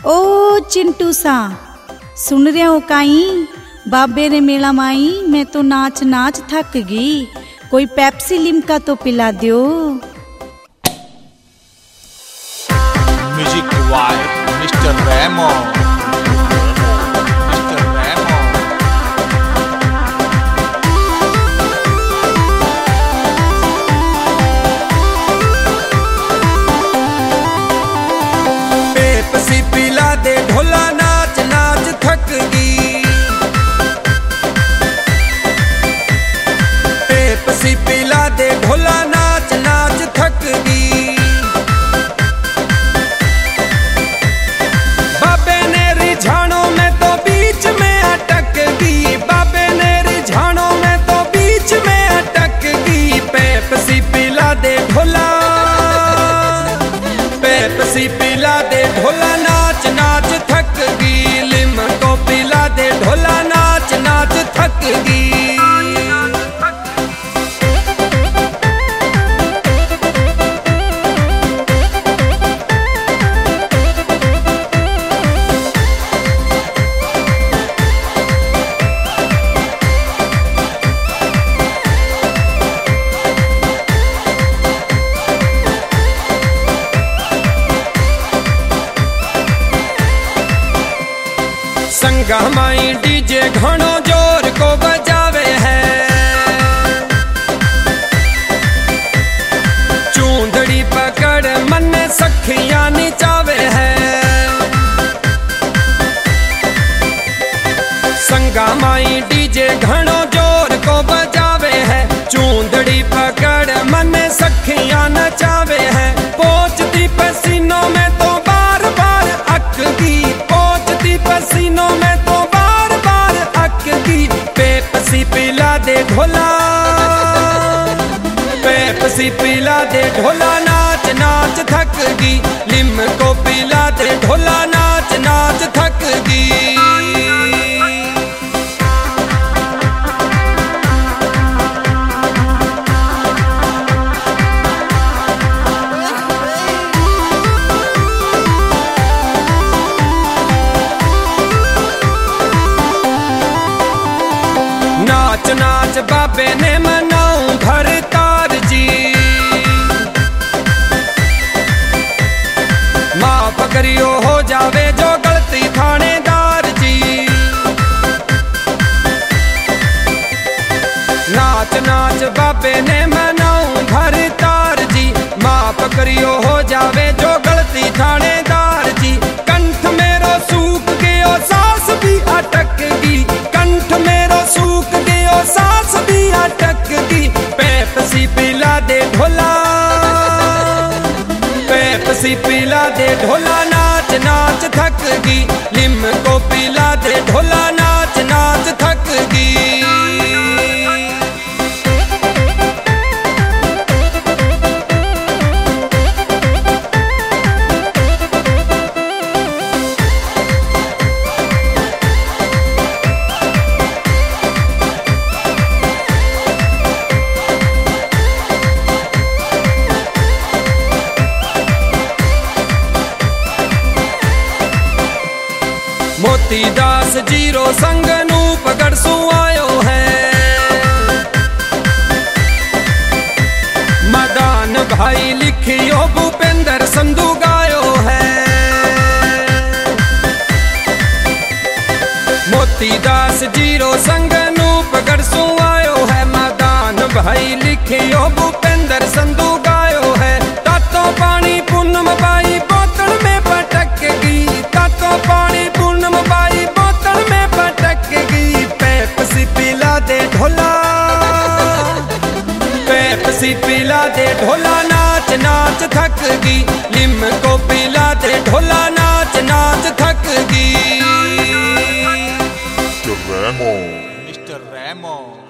ओ चिंटू सा सुन रहे हो काई? बाबे रे मेला माई मैं तो नाच नाच थक गई, कोई पेप्सी लिम्का तो पिला दो। Music by mister Remo. Pepsi पिला दे ढोला नाच नाच थक गई। पेप्सी पिला दे ढोला नाच नाच थक गई। बाबे ने रिझानों में तो बीच में अटक गई। बाबे ने रिझानों में तो बीच में अटक गई। पेप्सी पिला दे ढोला, पेप्सी पिला दे ढोला नाच नाच थक गई। लिम्को पिला दे ढोला नाच नाच थक गई। संगा माई डीजे घणो जोर को बजावे है। चूंदड़ी पकड़ मन सखियां निचावे है। संगा माई डीजे घणो जोर को बजावे है। चूंदड़ी पकड़ मन सखियां नचावे है। पोंछती पसीनों में तो बार बार अक गई। पोंछती पसीनों में तो बार बार अक गई। पेप्सी पिला दे ढोला, पेप्सी पिला दे ढोला नाच नाच थक गई। लिम्को पिला दे ढोला नाच नाच थक गई। नाच नाच बाबे ने मनाऊं घर तार जी। माफ करियो हो जावे जो गलती थानेदार जी। नाच नाच बाबे ने मनाऊं घर तार जी। माफ करियो हो जावे जो गलती थानेदार जी। कंठ मेरो सूख गयो सांस भी अटक गई। कंठ मेरो सूख गयो सांस भी अटक गई। पेप्सी पिला दे ढोला, पेप्सी पिला दे ढोला नाच नाच थक गई। लिम्को पिला दे ढोला नाच नाच थक गई। मोती दास जीरो संग नू पकड़ सु आयो है। मदान भाई लिखियो भूपेंद्र संधू गायो है। मोती दास जीरो संग नू पकड़ सु आयो है। मदान भाई लिखियो भूपेंद्र संधू गायो है। तातो पानी पूनम बाई बोतल में पटक गई। तातो पानी पूनम बाई बोतल में पटक गई। पेप्सी पिला दे ढोला, पेप्सी पिला दे ढोला नाच नाच थक गई। लिम्को पिला दे ढोला